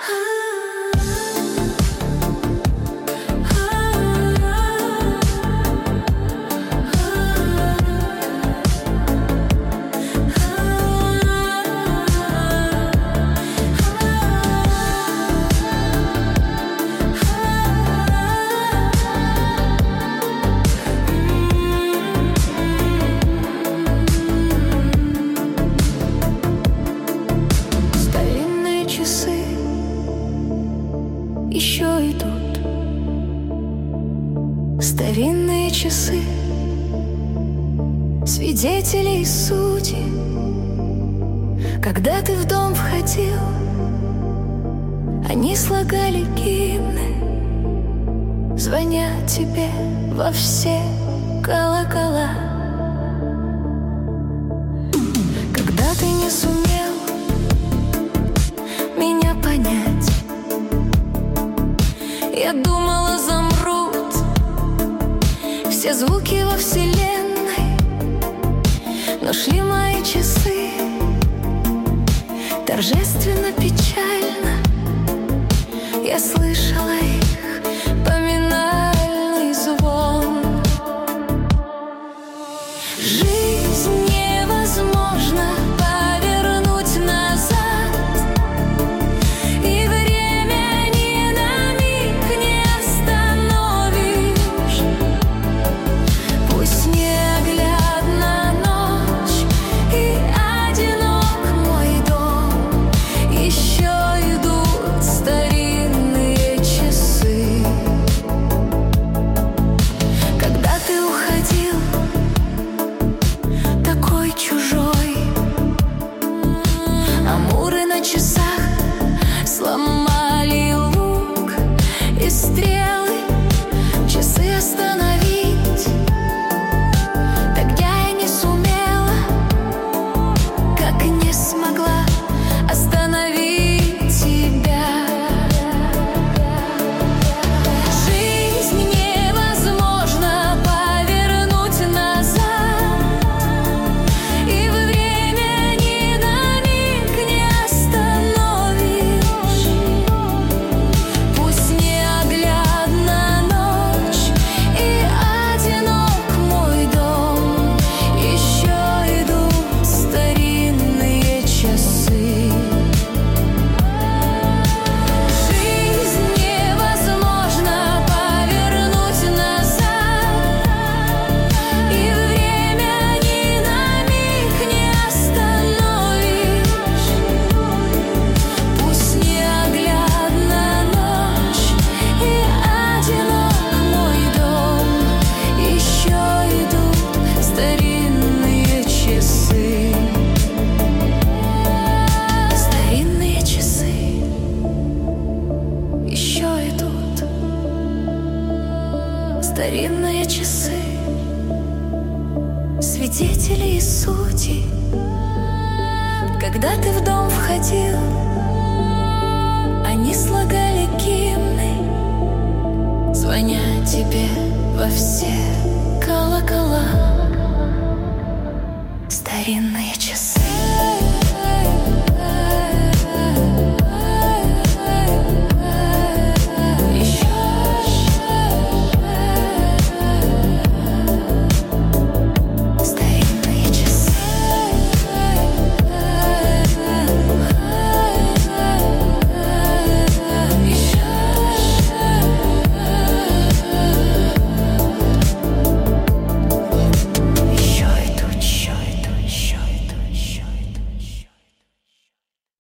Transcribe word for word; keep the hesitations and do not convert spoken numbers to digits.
Еще идут старинные часы, свидетели и судьи. Когда ты в дом входил, они слагали гимны, звоня тебе во все колокола. Когда ты не сумел меня понять, я думала, замрут все звуки во вселенной, но шли мои часы торжественно, печально. Я слышала их поминальный звон. Жизнь невозможно повернуть назад, и время ни на миг не остановишь. Пусть неоглядна ночь и одинок мой дом, еще идут старинные часы. Когда ты уходил такой чужой, амуры на часах сломали лук и стрелы, часы остановить. Тогда я не сумела, как и не смогла остановить тебя. Жизнь невозможно повернуть назад, и время ни на миг не остановишь. Пусть неоглядна ночь и одинок мой дом, еще идут старинные часы. Жизнь невозможно повернуть назад, и время ни на миг не остановишь. Пусть неоглядна ночь и одинок мой дом, еще идут старинные часы. Старинные часы еще идут, старинные часы, свидетели и судьи. Когда ты в дом входил, они слагали гимны, звоня тебе во все